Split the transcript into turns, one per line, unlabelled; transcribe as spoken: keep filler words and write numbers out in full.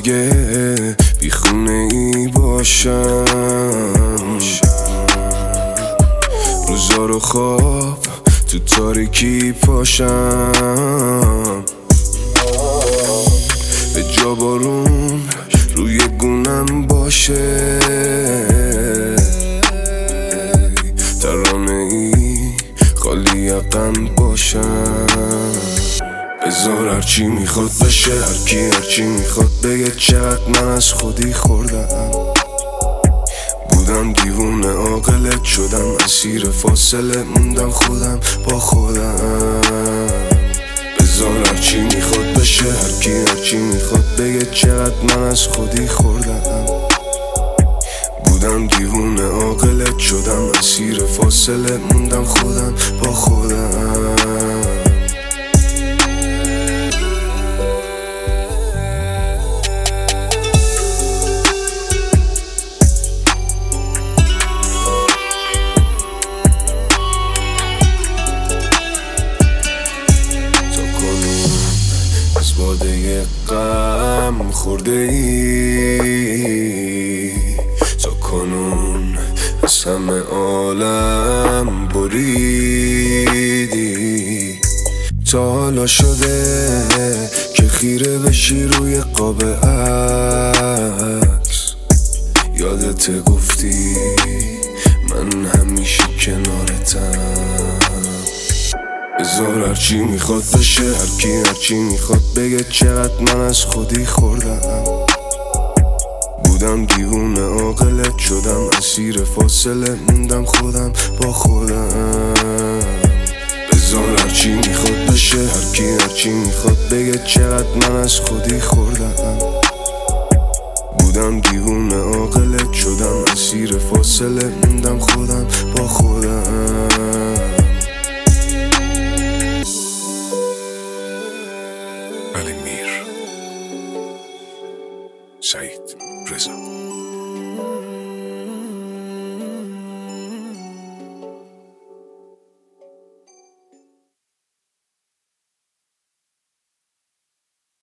اگه بی خونه ای باشم، روزا رو خواب تو تاریکی پاشم، به جا بارون روی گونم باشه، ترانه ای خالی یقم باشم. بذار هرچی میخواد بشه، هرکی هرچی میخواد بگه، چقدر من از خودی خوردم. بودم دیوونه عاقلت شدم، اسیر فاصله موندم خودم با خودم. بذار هرچی میخواد بشه، هرکی هرچی میخواد بگه، چقدر من از خودی خوردم. بودم دیوونه عاقلت شدم، اسیر فاصله موندم خودم با خودم. از باده غم خورده ای، تا کنون از همه عالم بریدی. تا حالا شده که خیره بشی روی قاب عکس، یادت گفتی من همیشه کنارتم. بذار هرچی میخواد بشه، هرکی هرچی میخواد بگه، چقدر من از خودی خوردم. بودم دیوونه عاقلت شدم، اسیر فاصله موندم خودم با خودم. بذار هرچی میخواد بشه، هرکی هرچی میخواد بگه، چقدر من از خودی خوردم. بودم دیوونه عاقلت شدم، اسیر فاصله